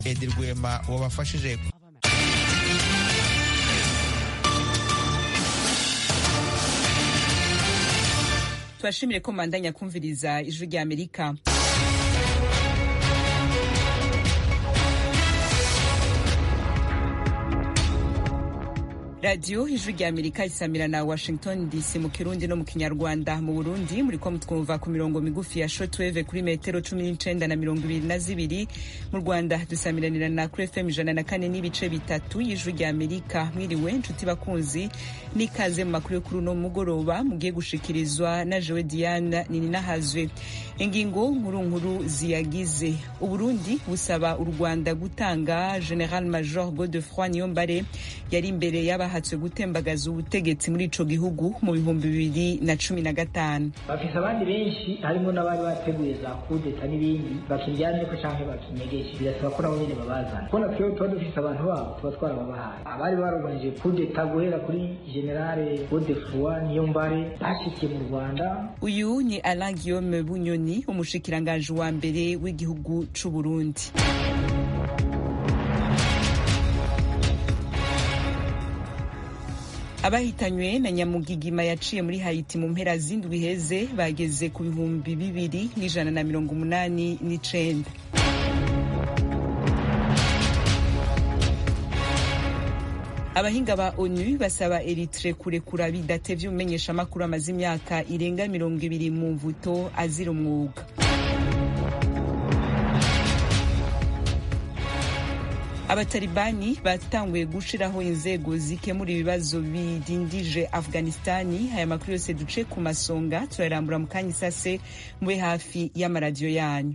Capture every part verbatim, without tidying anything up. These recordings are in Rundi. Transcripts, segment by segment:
Edi Rwema wabafashije. Twashimire ko mandanya kumviriza ijwi rya Amerika. Radio ijwi rya Amerika isamira na Washington D C mu Kirundi no mu Kinyarwanda. Mu Burundi muri ko mutwumva ku mirongo migufi ya shortwave kuri metero cumi n'icenda na mirongo ibiri na zibiri. Mu Rwanda dusamiranira na kuri F M ijana na kane n'ibice bitatu y'ijwi rya Amerika. Mwiriwe nshuti bakunzi, nikaze mu makuru yo kuri uno mugoroba mugiye gushikirizwa na Jewe Diane Nininahazwe. Ingingo nkuru nkuru ziyagize: Uburundi busaba u Rwanda gutanga General Major Godefroid Niyombare yari imbere y'aba hatswe gutembagaza ubutegetsi muri ico gihugu mu bihumbi bibiri na cumi na gatanu. Bafise abandi benshi harimo n'abari bateguye za kudeta n'ibindi bakinjyanye ko canke bakinyegeje, birasaba ko nabo nyene babazana. Kona twe tuba dufise abantu babo tuba twarababahaye. Abari barobanije kudeta guhera kuri General Godefroid Niyombare bashikiye mu Rwanda. Uyu ni Alain Guillaume Bunyoni, umushikiranganje wa mbere w'igihugu c'u Burundi. Abahitanywe na nyamugigima yaciye muri Haiti mu mpera z'indwi heze bageze ku bihumbi bibiri n'ijana na mirongo umunani n'icenda. Abahinga ba ONU basaba Eritrea kurekura bidatevye umenyesha makuru amaze imyaka irenga mirongo ibiri mu mvuto azira umwuga. Abatalibani batanguye gushiraho inzego zikemura ibibazo bidindije Afghanistani. Haya makuru yose duce ku masonga turarambura mu kanya isase mube hafi y'amaradiyo yanyu.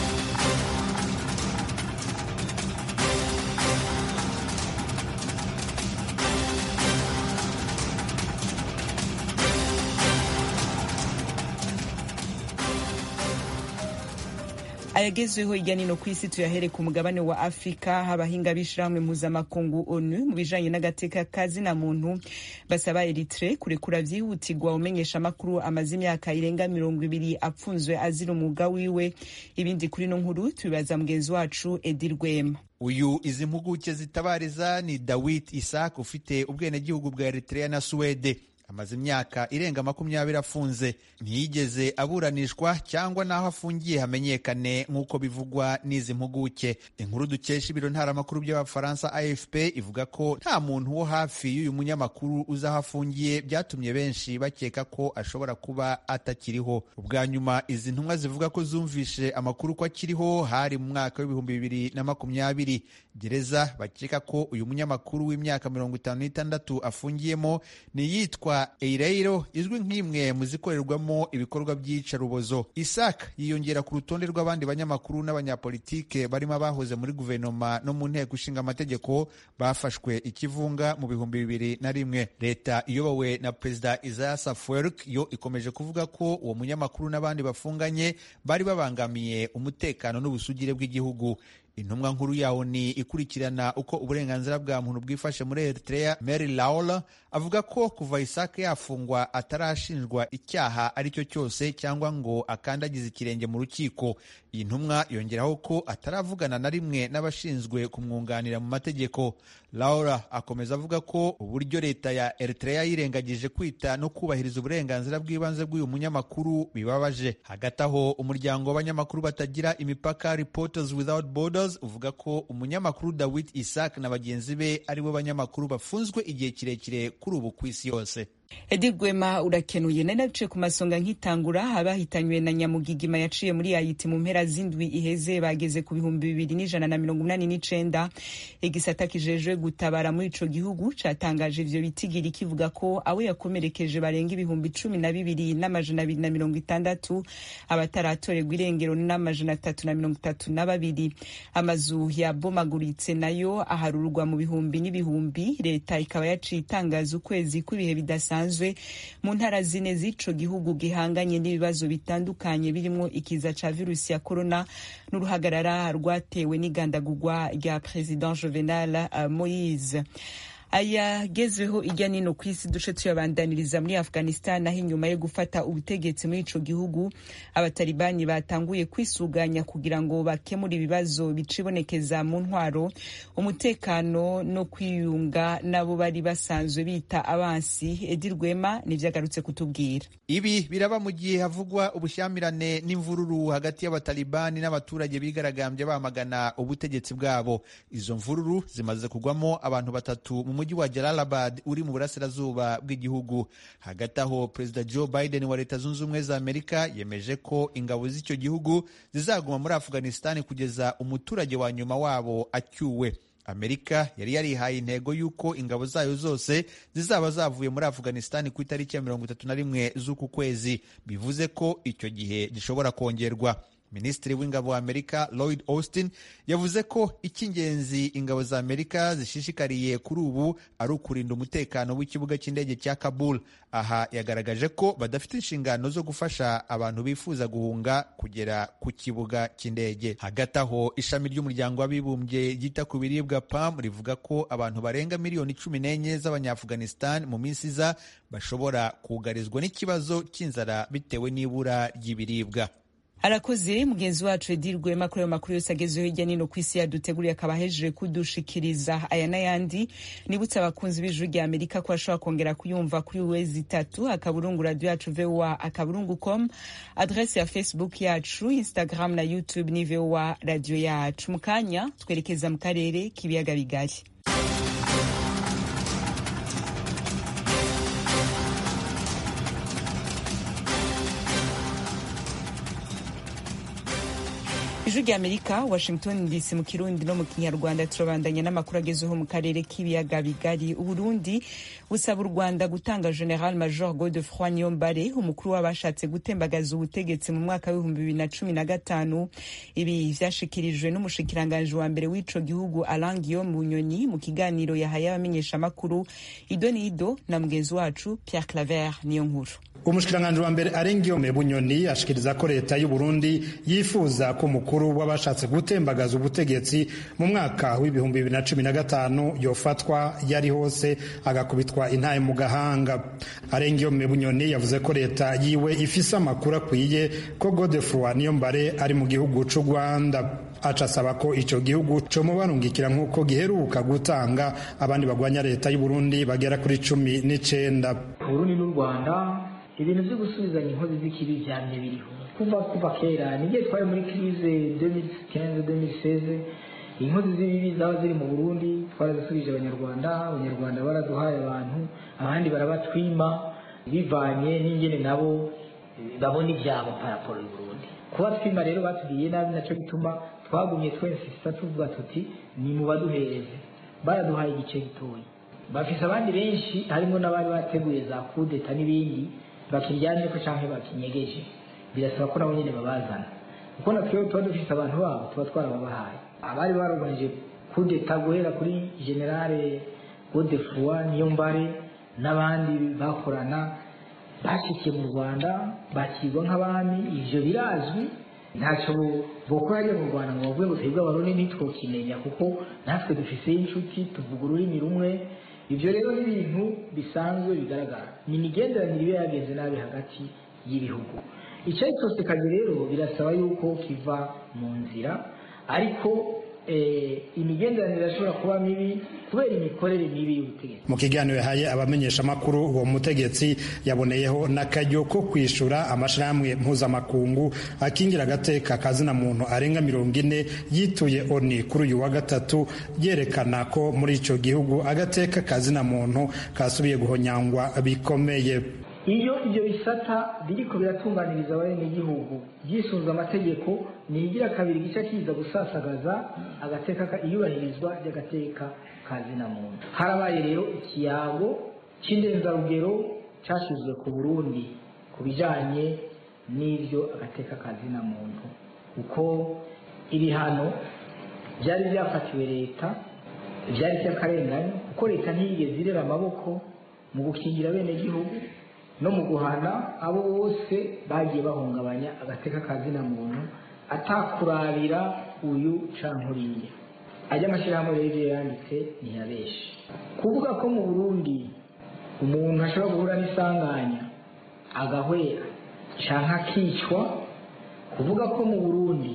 Ayagezweho hirya nino kw'isi tuyahere ku mugabane wa Afrika. Abahinga b'ishirahamwe mpuzamakungu ONU mu bijanye n'agateka kazina muntu basaba Eritrea kurekura vyihutirwa umenyesha makuru amaze imyaka irenga mirongo ibiri apfunzwe azira umwuga wiwe. Ibindi kuri no nkuru tubibaza mugenzi wacu Edi Rwema. Uyu izi mpuguke zitabariza ni Dawit Isaak ufite ubwenegihugu bwa Eritrea na Suwede. Amaze imyaka irenga makumyabiri afunze, ntiyigeze aburanishwa cyangwa naho afungiye hamenyekane nk'uko bivugwa n'izi mpuguke. Inkuru dukesha ibiro ntaramakuru by'Abafaransa A F P ivuga ko nta muntu wo hafi y'uyu munyamakuru uza aho afungiye, byatumye benshi bakeka ko ashobora kuba atakiriho. Ubwa nyuma izi ntumwa zivuga ko zumvishe amakuru ko akiriho hari mu mwaka w'ibihumbi bibiri na makumyabiri. Gereza bakeka ko uyu munyamakuru w'imyaka mirongo itanu n'itandatu afungiyemo ni yitwa Eireiro, izwi nk'imwe mu zikorerwamo ibikorwa by'iyicarubozo. Isaak yiyongera ku rutonde rw'abandi banyamakuru n'abanyapolitike barimo abahoze muri guverinoma no mu nteko ishinga amategeko bafashwe ikivunga mu bihumbi bibiri na rimwe. Leta iyobowe na Perezida Isaias Afwerki yo ikomeje kuvuga ko uwo munyamakuru n'abandi bafunganye bari babangamiye umutekano n'ubusugire bw'igihugu. Intumwa nkuru yawo ni ikurikirana uko uburenganzira bwa muntu bwifashe muri Eritrea, Mary Laola, avuga ko kuva Isaak yafungwa atarashinjwa icyaha aricyo cyose cyangwa ngo akandagize ikirenge mu rukiko. Iyi ntumwa yongeraho ko ataravugana na rimwe n'abashinzwe kumwunganira mu mategeko. Laura akomeza avuga ko uburyo leta ya Eritrea yirengagije kwita no kubahiriza uburenganzira bw'ibanze bw'uyu munyamakuru bibabaje. Hagati aho umuryango w'abanyamakuru batagira imipaka Reporters Without Borders uvuga ko umunyamakuru Dawit Isaak na bagenzi be aribo banyamakuru bafunzwe igihe kirekire kuri ubu ku isi yose. Edi Rwema urakenuye. Nari naciye ku masonga nkitangura. Abahitanywe na nyamugigima yaciye muri Haiti mu mpera z'indwi iheze bageze ku bihumbi bibiri n'ijana na mirongo umunani n'icenda. Igisata kijejwe gutabara muri ico gihugu catangaje ivyo bitigiri kivuga ko abo yakomerekeje barenga ibihumbi cumi na bibiri n'amajana abiri na mirongo itandatu, abataratorerwa irengero n'amajana atatu na mirongo itatu na babiri. Amazu yabomaguritse nayo aharurwa mu bihumbi n'ibihumbi. Leta ikaba yaciye itangaza ukwezi kw'ibihe bidasa mu ntara zine z'ico gihugu gihanganye n'ibibazo bitandukanye birimo ikiza ca virusi ya corona n'uruhagarara rwatewe n'igandagurwa rya President Jovenel uh, Moise. ayagezweho irya nino ku isi duce tuyabandaniriza muri Afghanistan, aho inyuma yo gufata ubutegetsi muri ico gihugu abatalibani batanguye kwisuganya kugira ngo bakemure ibibazo bicibonekeza mu ntwaro, umutekano no kwiyunga nabo bari basanzwe bita abansi. Edi Rwema nivyagarutse kutubwira. Ibi biraba mu gihe havugwa ubushyamirane n'imvururu hagati y'abatalibani n'abaturage bigaragambye bamagana ubutegetsi bwabo. Izo mvururu zimaze kugwamo abantu batatu mu mujyi wa Jalalabad uri mu burasirazuba bw'igihugu. Hagati aho Perezida Joe Biden wa Leta Zunze Ubumwe za Amerika yemeje ko ingabo z'icyo gihugu zizaguma muri Afghanistan kugeza umuturage wa nyuma wabo acyuwe. Amerika yari yarihaye intego y'uko ingabo zayo zose zizaba zavuye muri Afghanistan ku itariki ya mirongo itatu na rimwe z'uku kwezi, bivuze ko icyo gihe gishobora kongerwa. Minisitiri w'ingabo wa Amerika Lloyd Austin yavuze ko icy'ingenzi ingabo za Amerika zishishikariye kuri ubu ari ukurinda umutekano w'ikibuga cy'indege cya Kabul. Aha yagaragaje ko badafite inshingano zo gufasha abantu bifuza guhunga kugera ku kibuga cy'indege. Hagati aho ishami ry'umuryango w'abibumbye ryita ku biribwa P A M rivuga ko abantu barenga miliyoni cumi n'enye z'Abanya-Afghanistan mu minsi iza bashobora kugarizwa n'ikibazo cy'inzara bitewe n'ibura ry'ibiribwa. Arakoze mugenzi wacu Edi Rwema kuri ayo makuru yose agezweho hirya nino ku isi yaduteguriye akaba ahejeje kudushikiriza. Aya n'ayandi nibutse abakunzi b'ijwi rya Amerika ko bashobora kongera kuyumva kuri wezi itatu akaburungu radio yacu V O A akaburungu com, adresse ya Facebook yacu, Instagram na YouTube ni V O A radio yacu. Mukanya twerekeza mu karere k'ibiyaga bigari. Ijwi rya Amerika, Washington D C mu Kirundi no mu Kinyarwanda. Turabandanya n'amakuru agezeho mu karere k'ibiyaga bigari. Uburundi busaba u Rwanda gutanga General Major Godefroid Niyombare, umukuru w'abashatse gutembagaza ubutegetsi mu mwaka w'ibihumbi bibiri na cumi na gatanu. Ibi vyashikirijwe n'umushikiranganje wa mbere w'ico gihugu Alain Guillaume Bunyoni mu kiganiro yahaye abamenyesha makuru. Ido nido na mugenzi wacu Pierre Claver niyo nkuru. Umushikiranganje wa mbere Alain Guillaume Bunyoni ashikiriza ko leta y'u Burundi yifuza ko umukuru w'abashatse gutembagaza ubutegetsi mu mwaka w'ibihumbi bibiri na cumi na gatanu yofatwa yari hose agakubitwa intaye mu gahanga. Alain Guillaume Bunyoni yavuze ko leta yiwe ifise amakuru akwiye ko Godefroid Niyombare ari mu gihugu c'u Rwanda. Aca asaba ko ico gihugu co mubarungikira nk'uko giheruka gutanga abandi bagwanya leta y'u Burundi bagera kuri cumi n'icenda. Burundi n'u Rwanda ibintu byo gusubizanya inkozi z'ikibi vyamye biriho kuva kuva kera. N'igihe twari muri crise deux mille quinze deux mille seize inkozi z'ibibi zaba ziri mu Burundi twarazisubije abanyarwanda, abanyarwanda baraduhaye abantu, abandi barabatwima bivanye n'ingene nabo babona ivyabo paraporo y'u Burundi. Kuba twima rero batubwiye nabi, naco bituma twagumye twensista tuvuga tuti ni mu baduhereze. Baraduhaye igice gitoyi, bafise abandi benshi harimo n'abari bateguye za kudeta n'ibindi bakiryanye ko canke bakinyegeje. Birasaba ko nabo nyene babazana, kuko natwe tuba dufise abantu babo tuba twarababahaye. Abari barobanije kudeta guhera kuri Generale Godefroid Niyombare n'abandi bakorana bashikiye mu Rwanda bakirwa nk'abami. Ivyo birazwi, ntacyo bokora ryo mu Rwanda ngo bavuge ngo twebwe abarundi ntitwokimenya kuko natwe dufise inshuti tuvuga ururimi rumwe. Ivyo rero ni ibintu bisanzwe bigaragara, ni imigenderanire iba yagenze nabi hagati y'ibihugu. Icyo cyose kaje rero birasaba yuko kiva mu nzira, ariko eh, imigenderanire ashobora kuba mibi kubera imikorere mibi y'ubutegetsi. Mu kiganiro yahaye abamenyesha makuru uwo mutegetsi yaboneyeho n'akaryo ko kwishura amashirahamwe mpuzamakungu akingira agateka kazina muntu arenga mirongo ine yituye ONU kuri uyu wa gatatu, yerekana ko muri ico gihugu agateka kazina muntu kasubiye guhonyangwa bikomeye. Iyo ibyo bisata biriko biratunganiriza abenegihugu byisunze amategeko, nigira kabiri gica kiza gusasagaza agateka iyubahirizwa ry'agateka kazina muntu. Harabaye rero ikiyago c'indenzarugero cashizwe ku Burundi ku bijanye n'ivyo agateka kazina muntu, uko ibihano byari byafatiwe leta byari by'akarengane, kuko leta ntiyigeze irera amaboko mu gukingira abenegihugu no mu guhana abo bose bagiye bahungabanya agateka kazina muntu atakurabira uyu cankuriye. ajya amashyirahamwe rero yanditse ntiyabeshe kuvuga ko mu Burundi umuntu ashobora guhura n'isanganya agahwera canke akicwa, kuvuga ko mu Burundi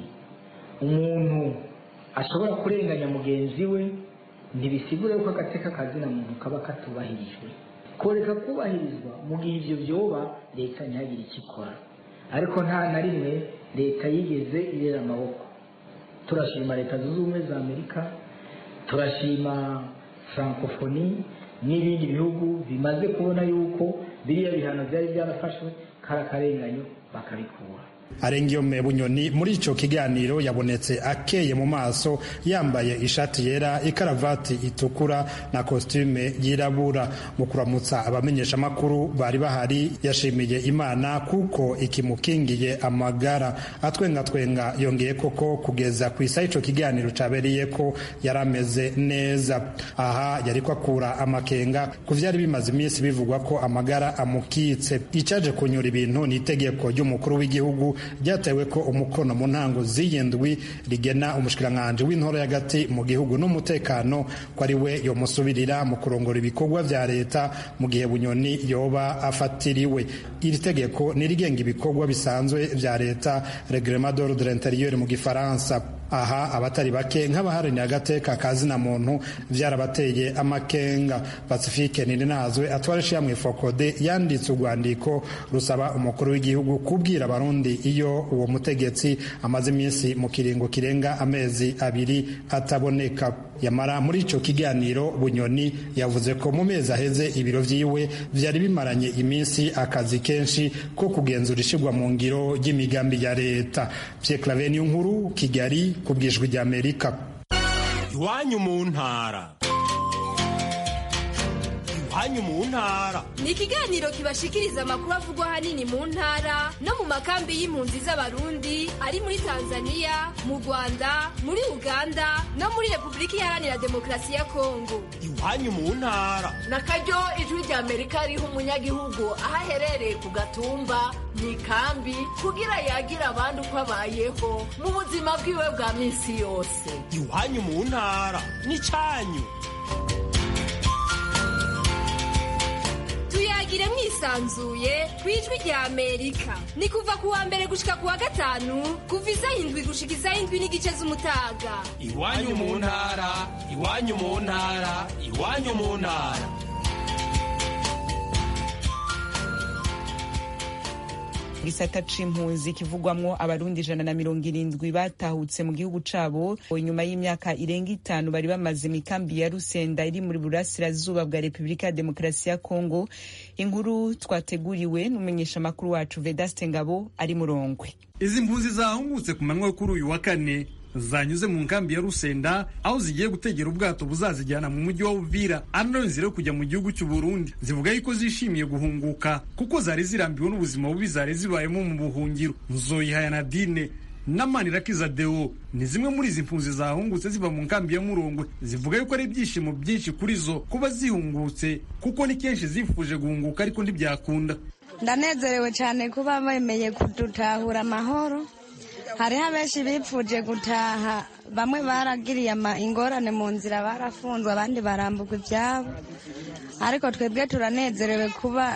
umuntu ashobora kurenganya mugenzi we ntibisigura yuko agateka kazina muntu kaba katubahirijwe. Koreka kubahirizwa mu gihe ivyo vyoba leta ntihagire icyo ikora, ariko nta na rimwe leta yigeze irera amaboko. Turashima leta zunze ubumwe za Amerika, turashima francophonie n'ibindi bihugu bimaze kubona yuko biriya bihano byari byarafashwe karakarenganyo bakabikura. Arengiyome Bunyoni muri ico kiganiro yabonetse akeye mu maso, yambaye ishati yera, ikaravati itukura na costume yirabura. Mu kuramutsa abamenyesha makuru bari bahari, yashimiye Imana kuko ikimukingiye amagara. Atwenga twenga yongeye koko kugeza ku isa ico kiganiro cabereye ko yarameze neza. Aha yariko akura amakenga ku vyari bimaze iminsi bivugwa ko amagara amukitse. Icaje kunyura ibintu ni itegeko ry'umukuru w'igihugu ryatewe ko umukono mu ntango z'iyindwi rigena umushikiranganje w'intoro y'agati mu gihugu n'umutekano ko ari we yomusubirira mu kurongora ibikorwa vya leta mu gihe Bunyoni yoba afatiriwe. Iri tegeko nirigenga ibikorwa bisanzwe vya leta, Reglement d'ordre intérieur mu gifaransa. Aha abatari bake nk'abaharanira agateka kazina muntu vyarabateye amakenga. Pacifique Nininazwe atwara shyamwe Fokode yanditse urwandiko rusaba umukuru w'igihugu kubwira abarundi iyo uwo mutegetsi amaze iminsi mu kiringo kirenga amezi abiri ataboneka. Yamara muri ico kiganiro Bunyoni yavuze ko mu mezi aheze ibiro vyiwe vyari bimaranye iminsi akazi kenshi ko kugenzura ishigwa mu ngiro y'imigambi ya leta. Pierre Claver Nkuru, Kigali, kubwijwi rya Amerika. Iwanyu mu ntara. Iwanyu mu ntara ni ikiganiro kibashikiriza amakuru avugwa hanini mu ntara no mu makambi y'impunzi z'abarundi ari muri Tanzania, mu Rwanda, muri Uganda no muri Republika Iharanira Demokarasi ya Kongo. Iwanyu mu ntara nakaryo ijwi rya Amerika riha umunyagihugu aho aherereye ku gatumba mu ikambi kugira yagira abandi uko abayeho mu buzima bwiwe bwa minsi yose. Iwanyu mu ntara ni cyanyu. Tuyagire mwisanzuye kwijwi rya Amerika. Ni kuva kuwa mbere gushika kuwa gatanu kuva isaha indwi gushika isaha indwi n'igice z'umutaga. Iwanyu mu ntara, iwanyu mu ntara, iwanyu mu ntara. Gisata c'impunzi kivugwamwo abarundi ijana na mirongo irindwi batahutse mu gihugu cabo inyuma y'imyaka irenga itanu bari bamaze mikambi ya Rusenda iri muri burasirazuba bwa Republika ya Demokarasi ya Kongo. Inkuru twateguriwe n'umumenyesha makuru wacu Vedaste Ngabo ari Murongwe. Izi mpunzi zahungutse ku manywa kuri uyu wa kane zanyuze mu nkambi ya Rusenda aho zigiye gutegera ubwato buzazijyana mu mujyi wa Uvira ano nzira yo kujya mu gihugu cy'u Burundi. Zivuga yuko zishimiye guhunguka kuko zari zirambiwe n'ubuzima bubi zari zibayemo mu buhungiro. Nzoyihaya Nadine na Manirakiza Deo ni zimwe muri izi mpunzi zahungutse ziva mu nkambi ya Murongwe. Zivuga yuko ari ibyishimo byinshi kuri zo kuba zihungutse kuko ni kenshi zifuje guhunguka ariko ntibyakunda. Ndanezerewe cyane kuba bemeye kudutahura amahoro. Hariho abenshi bipfuje gutaha, bamwe baragiriye ingorane mu nzira barafunzwe abandi barambuka ibyabo, ariko twebwe turanezerewe kuba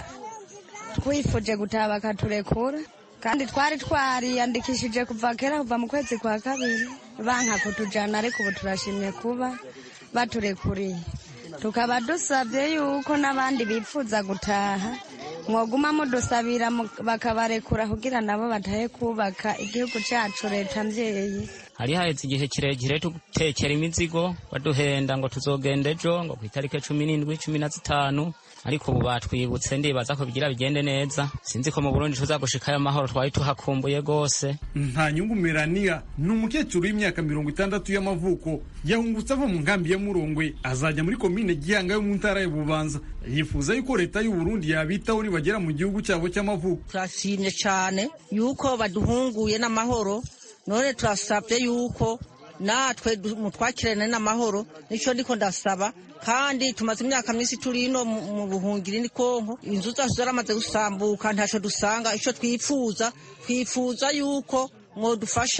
twifuje gutaha bakaturekura, kandi twari twariyandikishije kuva kera kuva mu kwezi kwa kabiri banka kutujana, ariko ubu turashimye kuba baturekuriye. Tukaba dusabye yuko n'abandi bipfuza gutaha mwoguma mudusabira bakabarekura kugira nabo batahe kubaka igihugu cyacu leta mvyeyi. Hari haheze igihe kirekire tugutekera imizigo baduhenda ngo tuzogenda ejo ngo ku itariki cumi n'indwi cumi na zitanu, ariko ubu batwibutse ndibaza ko bigira bigende neza. Sinzi ko mu Burundi tuzagushikayo amahoro, twari tuhakumbuye gose. Nta nyungu Melania ni umukecuru w'imyaka mirongo itandatu y'amavuko yahungutse ava mu nkambi ya Murongwe azajya muri komine Gihanga yo mu ntara ya Bubanza. Yifuza yuko leta y'u Burundi yabitaho nibagera mu gihugu cyabo cy'amavuko. Turashimye cyane yuko baduhunguye n'amahoro, none turasabye yuko natwe mutwakirane n'amahoro. Nico ndiko ndasaba, kandi tumaze imyaka myinshi turi no mu buhungiro ni Kongo, inzu zacu zaramaze gusambuka ntaco dusanga. Ico twifuza twifuza yuko mwodufasha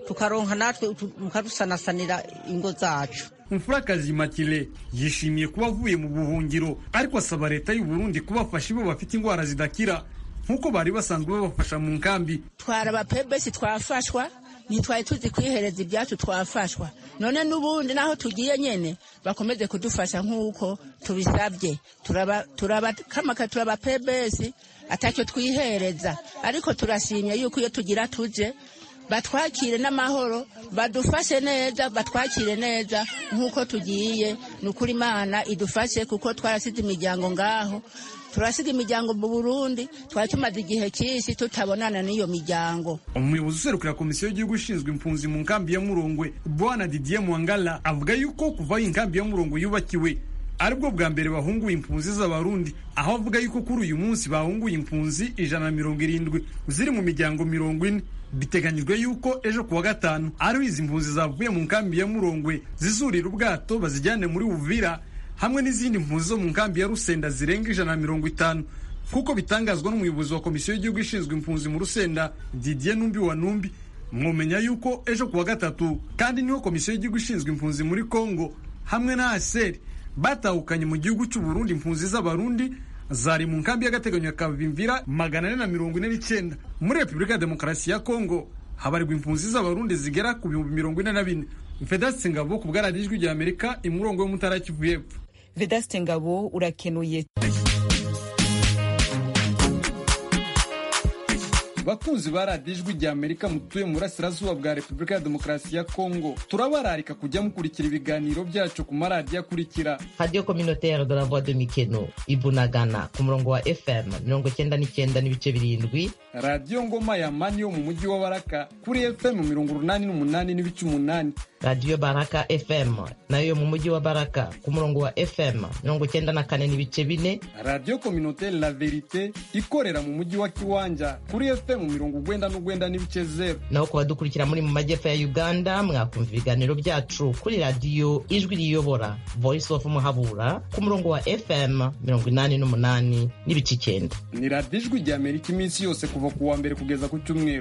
tukaronka natwe mukadusanasanira ingo zacu. Mfurakazi Makile yishimiye kuba avuye mu buhungiro, ariko asaba leta y'u Burundi kubafasha bo bafite ingwara zidakira nkuko bari basanzwe babafasha mu nkambi. Twara abapebesi twafashwa, ntitwari tuzi kwihereza ibyacu twafashwa, none n'ubundi naho tugiye nyene bakomeze kudufasha nk'uko tubisabye. turaba turaba kamaka turaba pebesi atacyo twihereza, ariko turashimye yuko iyo tugira tuje batwakire n'amahoro, badufashe neza, batwakire neza nk'uko tugiye. Nukuri Imana idufashe kuko twarasize imiryango ngaho, turasiga imiryango mu Burundi, twari tumaze igihe cyinshi tutabonana n'iyo miryango. Umuyobozi userukira komisiyo y'igihugu ishinzwe impunzi mu nkambi ya Murongwe, Bwana Didier Mwangala, avuga yuko kuva inkambi ya Murongwe yubakiwe aribwo bwa mbere bahunguye impunzi z'abarundi, aho avuga yuko kuri uyu munsi bahunguye impunzi ijana na mirongo irindwi ziri mu miryango mirongo ine. Biteganyijwe yuko ejo kuwa gatanu ari izi impunzi zavuye mu nkambi ya Murongwe zizurira ubwato bazijyane muri Uvira, hamwe n'izindi mpunzi zo mu nkambi ya Rusenda zirenga ijana na mirongo itanu, kuko bitangazwa n'umuyobozi wa komisiyo y'igihugu ishinzwe impunzi mu Rusenda, Didier Numbi wa Numbi. Mwomenya yuko ejo kuwa gatatu kandi niho komisiyo y'igihugu ishinzwe impunzi muri Kongo hamwe na A S E R batahukanye mu gihugu cy'u Burundi impunzi z'abarundi zari mu nkambi y'agateganyo ya Kavimvira magana ane na mirongo ine n'icyenda. Muri Repubulika ya Demokarasi ya Kongo habarirwa impunzi z'abarundi zigera ku bihumbi mirongo ine na bine. Vedaste Ngabo ku bw'Ijwi rya Amerika imurongo yo mutara Kivu y'Epfo. Vedaste Ngabo urakenuye. Bakunzi ba radiyo Ijwi rya Amerika mutuye mu burasirazuba bwa Repubulika ya Demokarasi ya Kongo, turabararika kujya mukurikira ibiganiro byacu ku maradiyo akurikira: Radio Communautaire de la Voix de Mikeno Ibunagana ku murongo wa F M mirongo cyenda n'icyenda n'ibice birindwi, Radio Ngoma ya Mani yo mu mujyi wa Baraka kuri F M mirongo urunani n'umunani n'ibice umunani, Radio Baraka F M nayo mu mujyi wa Baraka ku murongo wa F M mirongo cyenda na kane n'ibice bine, Radio Communautaire La Verite ikorera mu mujyi wa Kiwanja kuri F M mu mirongo gwenda n'ugwenda n'ibice zero. Naho kuba dukurikira muri mu majyepfo ya Uganda mwakumva ibiganiro byacu kuri radio Ijwi riyobora Voice of Muhabura ku murongo wa F M mirongo inani n'umunani n'ibice icyenda. Ni radiyo Ijwi rya Amerika iminsi yose kuva ku wa mbere kugeza ku cyumweru.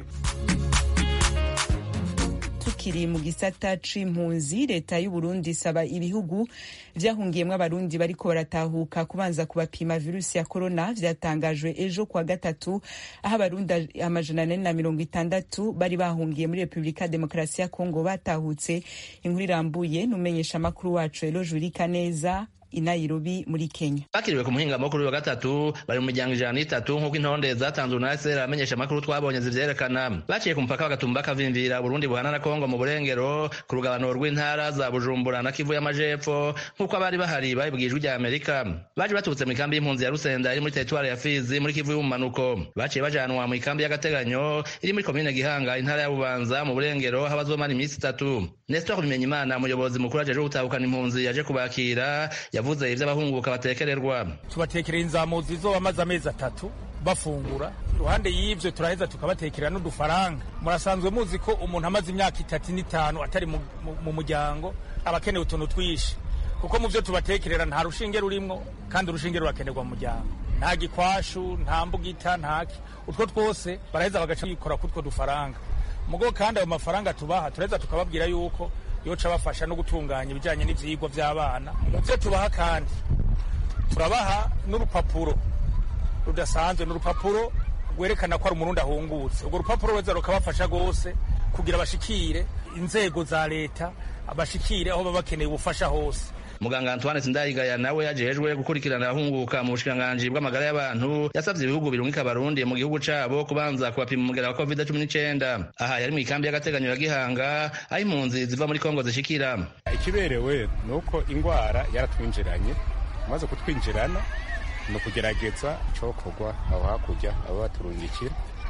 Tukiri mu gisata c'impunzi, leta y'u Burundi isaba ibihugu vyahungiyemwo abarundi bariko baratahuka kubanza kubapima virusi ya corona. Vyatangajwe ejo kwa gatatu aho abarundi amajana ane na mirongo itandatu bari bahungiye muri Repubulika ya Demokarasi ya Kongo batahutse. Inkuru irambuye n'umenyesha makuru wacu Elo Jurika neza i Nairobi muri Kenya. Bakiriwe ku muhinga mukuru wa gatatu bari mu miryango ijana n'itatu nk'uko intonde zatanzwe na A S E R amenyesha makuru twabonye zivyerekana. Baciye ku mupaka w'agatumba Kavimvira Burundi buhana na Kongo mu burengero ku rugabano rw'intara za Bujumbura na Kivu y'Amajepfo nk'uko abari bahari babibwiye Ijwi rya Amerika. Baje baturutse mu ikambi y'impunzi ya Rusenda iri muri territoire ya Fizi muri Kivu y'Ubumanuko. Baciye bajanwa mu ikambi y'agateganyo iri muri komine Gihanga intara ya Bubanza mu burengero aho bazomara iminsi itatu. Nestor Bimenyimana umuyobozi mukuru ajeje gutahukana impunzi yaje kubakira yavuze ivyo abahunguka batekererwa. Tubatekerera inzamuzi zo bamaze amezi atatu bafungura, iruhande y'ivyo turaheza tukabatekerera n'udufaranga. Murasanzwe muzi ko umuntu amaze imyaka itatu n'itanu atari mu, mu, mu muryango abakeneye utuntu twishi, kuko mu vyo tubatekerera nta rushinge rurimwo kandi urushinge rurakenerwa mu muryango, nta gikwashu nta mbugita ntaki, utwo twose baraheza bagaca yikora kutwo dufaranga. Mugo kandi ayo mafaranga tubaha turaheza tukababwira yuko yoca bafasha no gutunganya ibijanye n'ivyigwa vy'abana. Muvyo tubaha kandi turabaha n'urupapuro rudasanzwe, n'urupapuro rwerekana ko ari umurundi ahungutse. Urwo rupapuro rweza rukabafasha gose kugira bashikire inzego za leta, abashikire aho baba bakeneye ubufasha hose. Muganga Antoine Sindayigaya nawe yajejwe gukurikirana abahunguka mu bushikiranganji bw'amagara y'abantu yasavye ibihugu birungika abarundi mu gihugu cabo kubanza kubapima umugera wa covid cumi n'icyenda. Aha yari mu ikambi y'agateganyo ya Gihanga aho impunzi ziva muri Kongo zishikira. Ikiberewe nuko ingwara yaratwinjiranye, maze kutwinjirana no kugerageza cokorwa aho hakurya abo baturungikira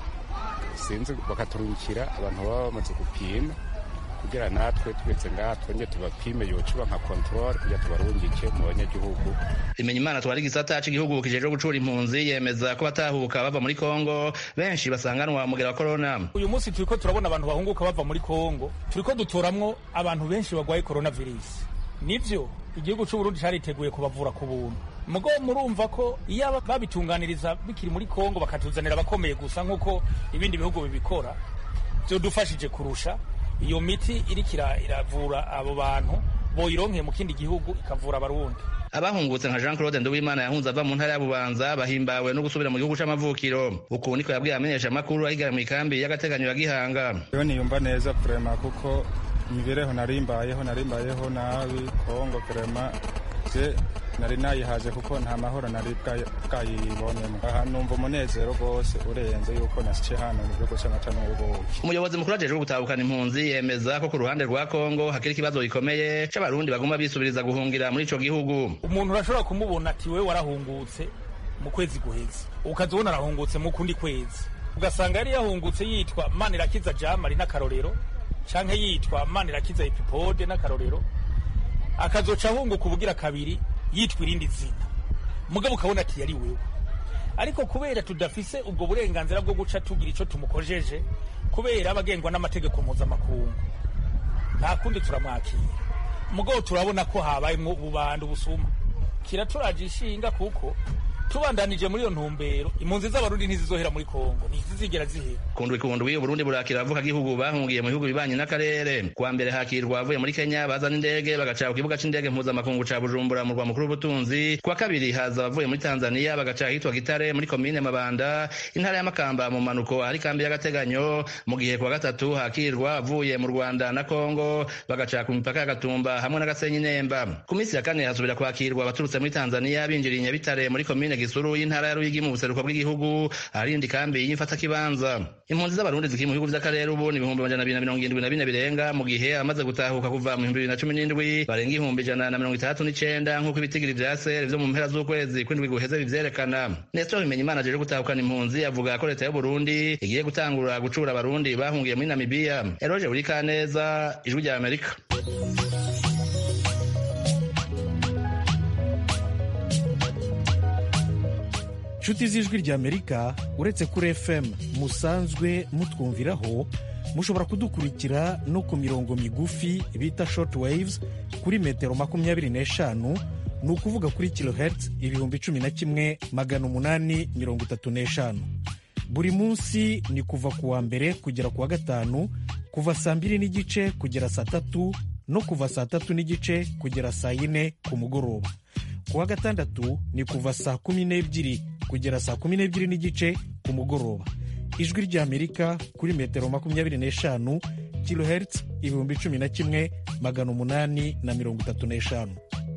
sinzi bakaturungikira abantu baba bamaze gupima kugira natwe twese ngaha twonge tubapime yocuba nka control kugira tubarungike mu banyagihugu. Bimenyimana twari gisata cy'igihugu kijeje gucura impunzi yemeza ko batahuka bava muri Kongo benshi basanganwa mugera wa corona. Uyu munsi turiko turabona abantu bahunguka bava muri Kongo, turiko dutoramwo abantu benshi bagwaye coronavirus. Nivyo igihugu cy'u Burundi cariteguye kubavura ku buntu. Mugo murumva ko iyo babitunganiriza bikiri muri Kongo bakatuzanira abakomeye gusa nk'uko ibindi bihugu bibikora byo dufashije kurusha. iyo miti iriko iravura abo bantu boyironkeye mu kindi gihugu ikavura abarundi. Abahungutse nka Jean Claude Nduwimana yahunze ava mu ntara ya Bubanza bahimbawe no gusubira mu gihugu c'amavukiro. Uku niko yabwiye amenyesha makuru ahigara mu ikambi y'agateganyo ya Gihanga. Yo niyumva neza prema kuko imibereho narimbayeho narimbayeho nabi Kongo prema je nari nayihaje kuko nta mahoro nari bwayibonemo. Aha numva umunezero rwose urenze yuko nasice hano mu gihugu c'amata n'ubugo. Umuyobozi mukuru ajejwe gutahukana impunzi yemeza ko ku ruhande rwa Kongo hakiri ikibazo gikomeye c'abarundi baguma bisubiriza guhungira muri ico gihugu. Umuntu urashobora kumubona ati we warahungutse mu kwezi guheze ukazibona arahungutse mu kundi kwezi ugasanga yari yahungutse yitwa Manirakiza Jamari n'akarorero canke yitwa Manirakiza Epipode n'akarorero akazoca ahunguka ubugira kabiri yitwa irindi zina mugabo ukabona ati yari wewe, ariko kubera tudafise ubwo burenganzira bwo guca tugira ico tumukojeje kubera abagengwa n'amategeko mpuzamakungu nta kundi turamwakira, mugabo turabona ko habayemwo ububanda ubusuma kiraturaje ishinga kuko tubandanije muri iyo ntumbero impunzi z'abarundi ntizizohera muri Kongo ntizizigera zihera. Kundwi kundwi Burundi burakira avuka gihugu bahungiye mu bihugu bibanye n'akarere. Kwa mbere hakirwa avuye muri Kenya bazana indege bagaca ku kibuga c'indege mpuzamakungu ca Bujumbura mu rwa mukuru w'ubutunzi. Kwa kabiri haza avuye muri Tanzania bagaca hitwa Gitare muri komine Mabanda intara ya Makamba mu manuko hari kambi y'agateganyo. Mu gihe kwa gatatu hakirwa avuye mu Rwanda na Kongo bagaca ku mipaka ya Gatumba hamwe na Gasenyi Nemba. Ku minsi ya kane hasubira kwakirwa abaturutse muri Tanzania binjiriye Nyabitare muri komine Gisuru y'intara ya Ruyigi mu buseruko bw'igihugu arindi kambi y'ifata kibanza. Impunzi z'abarundi zikiri mu bihugu vy'akarere ubu ni ibihumbi amajana abiri na mirongo irindwi na bine birenga mu gihe amaze gutahuka kuva mu bihumbi bibiri na cumi n'indwi barenga ibihumbi ijana na mirongo itandatu n'icenda nk'uko ibitigiri vya sere vyo mu mpera z'ukwezi kw'indwi guheze bivyerekana. Nestor Bimenyimana ajeje gutahukana impunzi avuga ko leta y'u Burundi igiye gutangura gucura abarundi bahungiye muri Namibia. Eroje Burikaneza, Ijwi rya Amerika. Nshuti z'Ijwi rya Amerika uretse kuri F M musanzwe mutwumviraho mushobora kudukurikira no ku mirongo migufi bita short waves kuri metero makumyabiri n'eshanu ni ukuvuga kuri kilohertz ibihumbi cumi na kimwe magana umunani mirongo itatu n'eshanu. Buri munsi ni kuva ku wa mbere kugera ku wa gatanu kuva saa mbiri n'igice kugera saa tatu no kuva saa tatu n'igice kugera saa yine ku mugoroba. Ku wa gatandatu ni kuva saa kumi n'ebyiri kugera saa kumi n'ebyiri n'igice ku mugoroba. Ijwi rya Amerika kuri metero makumyabiri n'eshanu kilohertz ibihumbi cumi na kimwe magana umunani na mirongo itatu n'eshanu.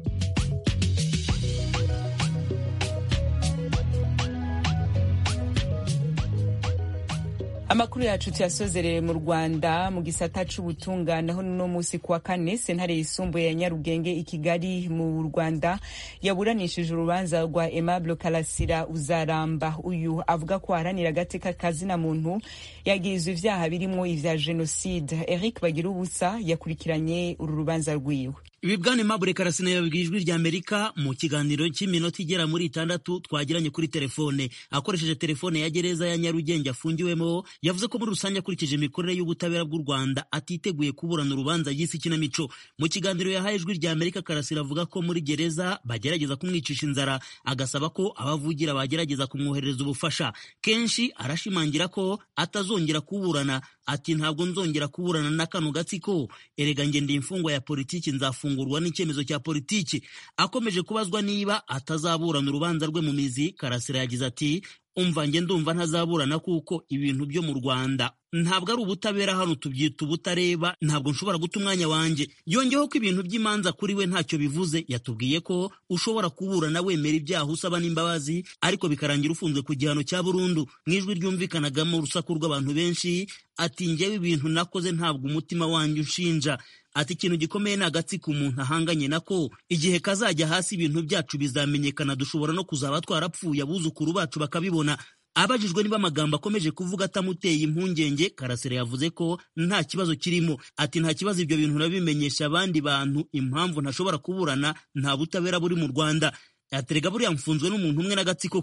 Amakuru yacu tuyasozerere mu Rwanda mu gisata c'ubutungane aho no musi kwa kane sentare yisumbuye ya Nyarugenge i Kigali mu Rwanda yaburanishije urubanza rwa Aimable Karasira Uzaramba. Uyu avuga ko aharanira agateka kazina muntu yagirizwa ivyaha birimo ivya genocide. Eric Bagirubusa yakurikiranye uru rubanza rwiwe. Ibi bwana Aimable Karasira yabwiye Ijwi rya Amerika mu kiganiro cy'iminota igera muri itandatu twagiranye kuri telefone akoresheje telefone ya gereza ya Nyarugenge afungiwemo. Yavuze ko muri rusange akurikije imikorere y'ubutabera bw'u Rwanda atiteguye kuburana urubanza y'isi kinamico. Mu kiganiro yahaye Ijwi rya Amerika, Karasira avuga ko muri gereza bagerageza kumwicisha inzara, agasaba ko abavugira bagerageza kumwoherereza ubufasha. Kenshi arashimangira ko atazongera kuburana, ati ntabwo nzongera kuburana na kano gatsiko, erega nge ndi imfungwa ya politiki, nzafungurwa n'icyemezo cya politiki. Akomeje kubazwa niba atazaburana urubanza rwe mu mizi, Karasira yagize ati umva nge ndumva ntazaburana kuko ibintu byo mu Rwanda ntabwo ari ubutabera, hano tubyita ubutareba, ntabwo nshobora guta umwanya wanjye. Yongeyeho ko ibintu by'imanza kuri we ntacyo bivuze. Yatubwiye ko ushobora kuburana wemera ibyaha usaba n'imbabazi ariko bikarangira ufunzwe ku gihano cya burundu. Mu ijwi ryumvikanagamo urusaku rw'abantu benshi ati njyewe ibintu nakoze ntabwo umutima wanjye unshinja. Ati ikintu gikomeye ni agatsiko umuntu ahanganye nako, igihe kazajya hasi ibintu byacu bizamenyekana, dushobora no kuzaba twarapfuye abuzukuru bacu bakabibona. Abajijwe niba amagambo akomeje kuvuga atamuteye impungenge, Karasira yavuze ko nta kibazo kirimo. Ati nta kibazo, ibyo bintu nabimenyesha abandi bantu, impamvu ntashobora kuburana nta butabera buri mu Rwanda. Aterega buriya mfunzwe n'umuntu umwe n'agatsiko ke.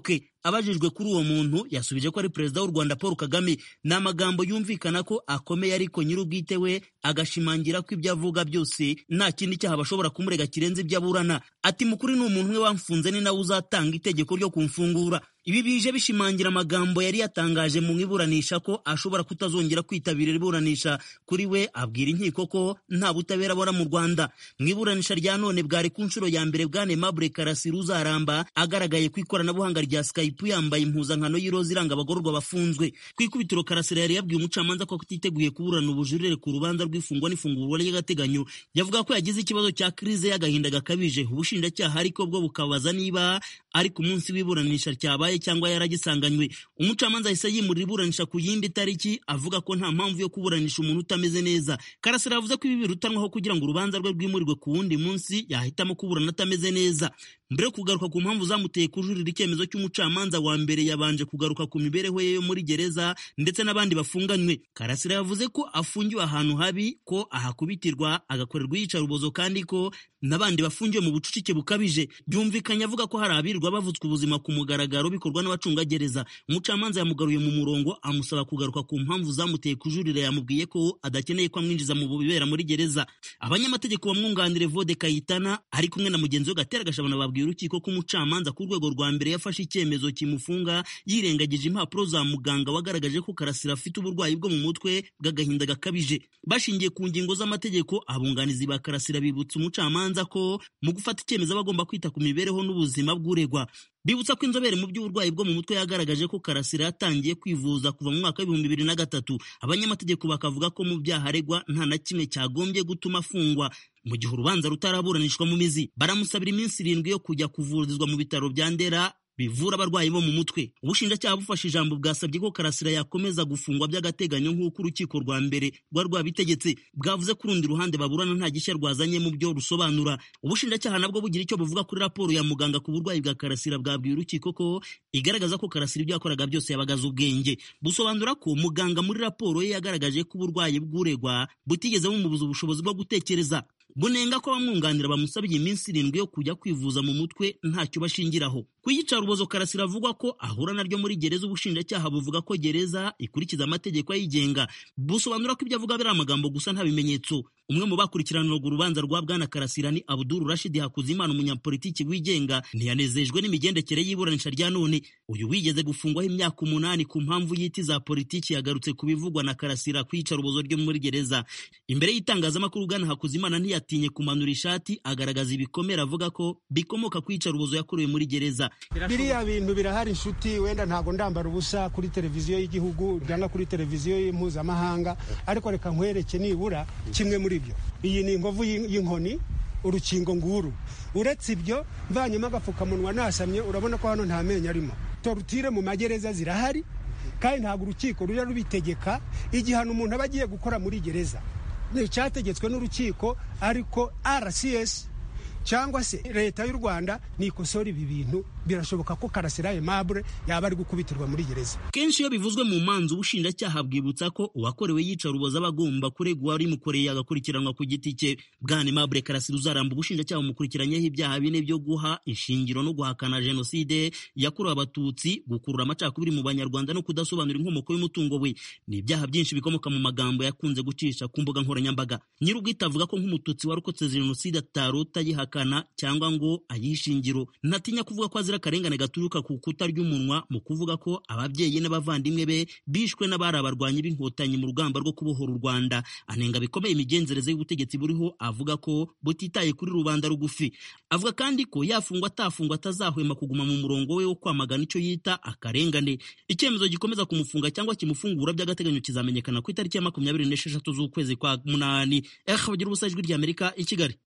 abajijwe kuri uwo muntu yasubije ko ari perezida w'u Rwanda Paul Kagame. Ni amagambo yumvikana ko akomeye, ariko nyir'ubwite we agashimangira ko ibyo avuga byose nta kindi cyaha bashobora kumurega kirenze ibyo aburana. Ati mukuri ni umuntu we wamfunze, ni nawe uzatanga itegeko ryo kumfungura. Ibi bije bishimangira amagambo yari yatangaje mu iburanisha ko ashobora kutazongera kwitabira iburanisha. Kuri we abwira inkiko ko nta butabera bora mu Rwanda. Mu iburanisha rya none bwari ku nshuro ya mbere bwane Aimable Karasira uzaramba agaragaye ku ikoranabuhanga rya Skype yambaye impuzankano y'iroza iranga abagororwa bafunzwe. Ku ikubitiro Karasira yari yabwiye umucamanza ko atiteguye kuburana ubujurire ku rubanza rw'ifungwa n'ifungurwa ry'agateganyo. Yavuga ko yagize ikibazo cya krize y'agahinda gakabije. Ubushinjacyaha ariko bwo bukabaza niba ari ku munsi w'iburanisha cyabaye cyangwa yaragisanganywe. Umucamanza yahise yimurira iburanisha ku yindi tariki avuga ko nta mpamvu yo kuburanisha umuntu utameze neza. Karasira yavuze ko ibi birutanwaho kugira ngo urubanza rwe rwimurirwe ku wundi munsi yahitamo kuburana atameze neza. Mbere yo kugaruka ku mpamvu zamuteye kujurira icyemezo cy'umucamanza wa mbere, yabanje kugaruka ku mibereho ye yo muri gereza ndetse n'abandi bafunganywe. Karasira yavuze ko afungiwe ahantu habi, ko ahakubitirwa agakorerwa iyicarubozo, kandi ko n'abandi bafungiwe mu bucucike bukabije. Byumvikanye avuga ko hari abirirwa bavutswe ubuzima ku mugaragaro bikorwa n'abacungagereza. Umucamanza yamugaruye mu murongo amusaba kugaruka ku mpamvu zamuteye kujurira. Yamubwiye ko adakeneye ko amwinjiza mu bibera muri gereza. Abanyamategeko bamwunganire Vode Kayitana ari kumwe na mugenzi we Gatera Gashabana babwiye urukiko ko umucamanza ku rwego rwa mbere yafashe icyemezo kimufunga yirengagije impapuro za muganga wagaragaje ko Karasira afite uburwayi bwo mu mutwe bw'agahinda gakabije. Bashingiye ku ngingo z'amategeko, abunganizi ba Karasira bibutsa umucamanza ko mu gufata icyemezo bagomba kwita ku mibereho n'ubuzima bw'uregwa. Bibutsa ko inzobere mu by'uburwayi bwo mu mutwe yagaragaje ko Karasira yatangiye kwivuza kuva mu mwaka w'ibihumbi bibiri na gatatu. Abanyamategeko bakavuga ko mu byaha aregwa nta na kimwe cyagombye gutuma afungwa mu gihe urubanza rutaraburanishwa mu mizi. Baramusabira iminsi irindwi yo kujya kuvurizwa mu bitaro bya Ndera bivura abarwayi bo mu mutwe. Ubushinjacyaha bufashe ijambo bwasabye ko Karasira yakomeza gufungwa by'agateganyo nk'uko urukiko rwa mbere rwa rwabitegetse. Bwavuze ko urundi ruhande baburana nta gishya rwazanye mu byo rusobanura. Ubushinjacyaha nabwo bugira icyo buvuga kuri raporo ya muganga ku burwayi bwa Karasira. Bwabwiye urukiko ko igaragaza ko Karasira ibyo yakoraga byose yabagaze ubwenge. Busobanura ko muganga muri raporo ye yagaragaje ko uburwayi bw'uregwa butigeze bumubuza ubushobozi bwo gutekereza. Bunenga ko bamwunganira bamusabiye iminsi irindwi yo kujya kwivuza mu mutwe ntacyo bashingiraho. Ku iyicarubozo Karasira avuga ko ahura naryo muri gereza, ubushinjacyaha buvuga ko gereza ikurikiza amategeko ayigenga. Busobanura ko ibyo avuga biri amagambo gusa nta bimenyetso. Umwe mu bakurikiraniraga urubanza rwa bwana Karasira ni Abdul Rashid Hakuzimana, umunyapolitiki wigenga. Ntiyanezejwe n'imigendekere y'iburanisha rya none. Uyu wigeze gufungwaho imyaka umunani ku mpamvu y'iti za politiki yagarutse ku bivugwa na Karasira ku iyicarubozo ryo muri gereza. Imbere y'itangazamakuru bwana Hakuzimana ntiyatinye kumanura ishati agaragaza ibikomere avuga ko bikomoka ku iyicarubozo yakorewe muri gereza. Biriya bintu birahari inshuti, wenda ntago ndambara ubusa kuri televiziyo y'igihugu cyangwa kuri televiziyo mpuzamahanga, ariko reka nkwereke nibura kimwe muri byo. Iyi ni inkovu y'inkoni, urukingo nguru. Uretse ibyo mvanyemo agapfukamunwa nasamye, urabona ko hano nta menyo arimo. Torutire mu magereza zirahari, kandi ntabwo urukiko rujya rubitegeka igihano umuntu aba agiye gukora muri gereza. Ni cyategetswe n'urukiko, ariko R C S cyangwa se leta y'u Rwanda nikosora ibi bintu. Birashoboka ko Karasira Aimable yaba ari gukubitirwa muri gereza. Kenshi iyo bivuzwe mu manzu, ubushinjacyaha bwibutsa ko uwakorewe yicaruboza abagomba kuregwa ari mukoreye agakurikiranwa ku giti cye. Bwana Aimable Karasira uzaramba, ubushinjacyaha bumukurikiranyeho ibyaha bine byo guha ishingiro no guhakana jenoside yakorewe abatutsi, gukurura amacakubiri mu banyarwanda no kudasobanura inkomoko y'umutungo we. Ni ibyaha byinshi bikomoka mu magambo yakunze gucisha ku mbuga nkoranyambaga. Nyir'ubwite avuga ko nk'umututsi warokotse jenoside atarota yihakana cyangwa ngo ayishingiro. Ntatinya kuvuga ko azira akarengane gaturuka ku kuta ry'umunwa mu kuvuga ko ababyeyi n'abavandimwe be bishwe n'abari abarwanyi b'inkotanyi mu rugamba rwo kubohora u Rwanda. Anenga bikomeye imigenzereze y'ubutegetsi buriho, avuga ko butitaye kuri rubanda rugufi. Avuga kandi ko yafungwa atafungwa atazahwema kuguma mu murongo we wo kwamagana icyo yita akarengane. Icyemezo gikomeza kumufunga cyangwa kimufungura by'agateganyo kizamenyekana ku itariki ya makumyabiri n'esheshatu z'ukwezi kwa munani. Eh, bagira ubusa ijwi ry'Amerika i Kigali.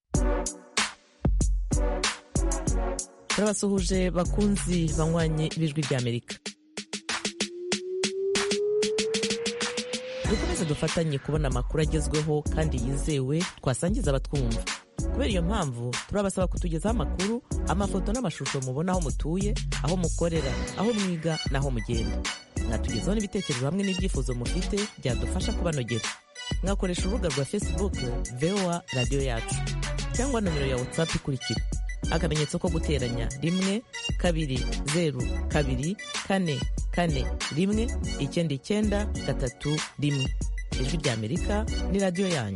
Turabasuhuje bakunzi banywanye ibijwi ry'Amerika. Dukomeze dufatanye kubona amakuru agezweho kandi yizewe twasangiza abatwumva. Kubera iyo mpamvu turabasaba kutugezaho amakuru, amafoto n'amashusho mubona aho mutuye, aho mukorera, aho mwiga n'aho mugenda. Mwatugezaho n'ibitekerezo hamwe n'ibyifuzo mufite byadufasha kubanogera. Mwakoresha urubuga rwa Facebook V O A Radio Yacu cyangwa nomero ya WhatsApp ikurikira akamenyetso ko guteranya rimwe kabiri zeru kabiri kane kane rimwe icyenda icyenda gatatu rimwe. Ijwi ry'Amerika ni radiyo yanyu.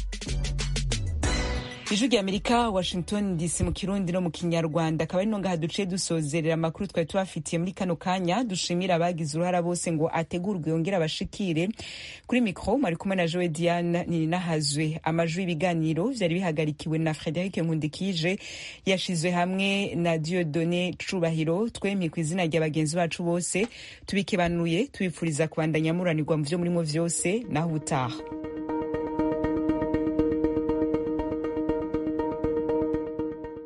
Ijwi ry'Amerika, Washington D C mu Kirundi no mu Kinyarwanda. Akaba ari no ngaha duce dusozerera amakuru twari tubafitiye muri kano kanya. Dushimira abagize uruhara bose ngo ategurwe yongera abashikire. Kuri mikro mari kumwe na Joe Diane Ninahazwe. Amajwi y'ibiganiro vyari bihagarikiwe na Frederic Nkundikije, yashizwe hamwe na Dieudonné Cubahiro. Twemye ku izina rya bagenzi bacu bose tubikebanuye tubifuriza kubandanya muranirwa mu vyo murimo vyose naho ubutaha.